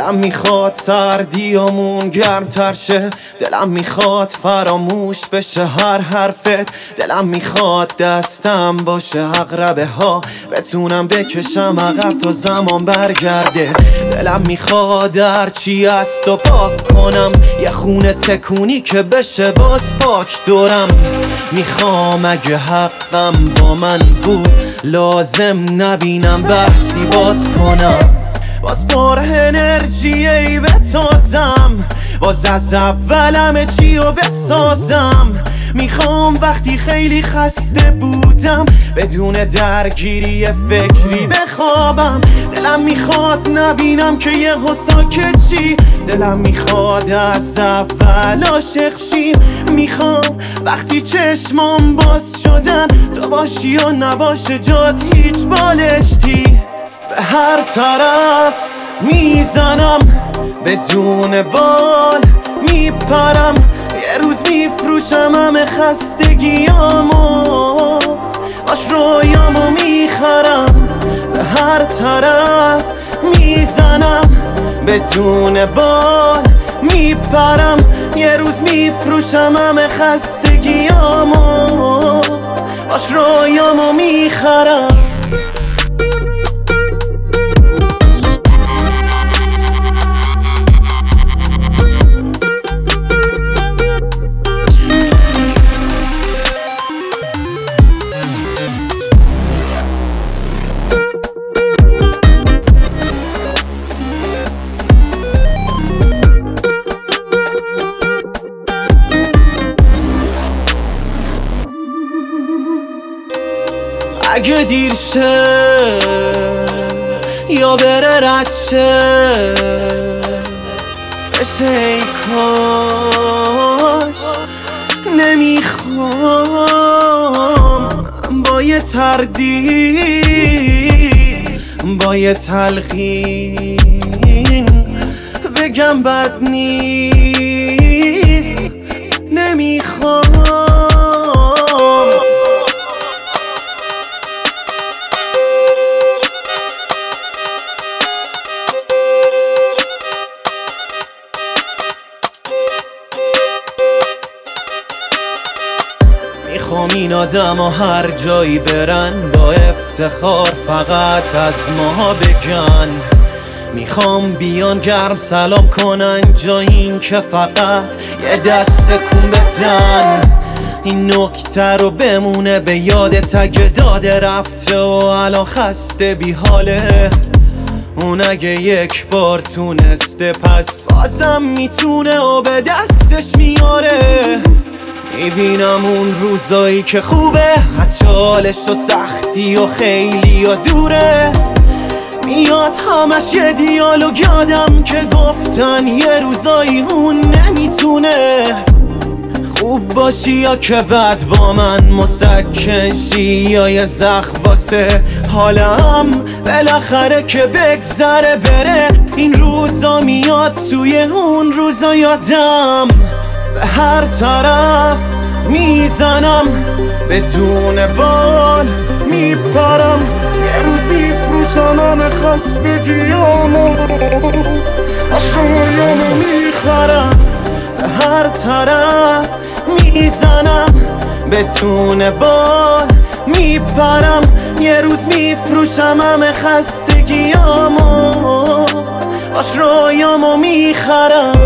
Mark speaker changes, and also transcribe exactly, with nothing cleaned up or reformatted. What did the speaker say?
Speaker 1: دلم میخواد سردیامون گرمتر شه، دلم میخواد فراموش بشه هر حرفت، دلم میخواد دستم باشه عقربه ها بتونم بکشم عقب تا زمان برگرده، دلم میخواد هرچی است و پاک کنم، یه خونه تکونی که بشه باز پاک دورم، میخوام اگه حقم با من بود لازم نبینم بحثی بات کنم، باز پر انرژی ای بتازم، باز از اولم چی رو بسازم، میخوام وقتی خیلی خسته بودم بدون درگیری فکری بخوابم، دلم میخواد نبینم که یه ساکت چی، دلم میخواد از اول عاشق شیم، میخوام وقتی چشمام باز شدن تو باشی و نباشه جات هیچ بالشتی، به هر طرف میزنم بدون بال میپرم، یه روز میفروشم همه خستگیامو باش رویامو میخرم، به هر طرف میزنم بدون بال میپرم، یه روز میفروشم همه خستگیامو باش رویامو میخرم. اگه دیر شه یا بره رد شه بشه ای کاش، نمیخوام با یه تردید با یه تلقین بگم بد نیست، نمیخوام میخوام این آدم ها هر جایی برن با افتخار فقط از ما بگن، میخوام بیان گرم سلام کنن جای این که فقط یه دست سکون بدن، این نکته رو بمونه به یادت اگه داده رفته و الان خسته بی حاله، اون اگه یک بار تونسته پس بازم میتونه و به دستش میاره، میبینم اون روزایی که خوبه از چالش و سختی و خیلی و دوره، میاد همش یه دیالوگ یادم که گفتن یه روزایی اون نمیتونه خوب باشی یا که بد با من مسکن شی، یا یه زخم واسه حالم بالاخره که بگذره بره، این روزا میاد توی اون روزا یادم، به هر طرف میزنم بدون بال میپرم، یه روز میفروشم همه خستگیامو اشرایامو میخرم، به هر طرف میزنم بدون بال میپرم، یه روز میفروشم همه خستگیامو باش رویامو میخرم.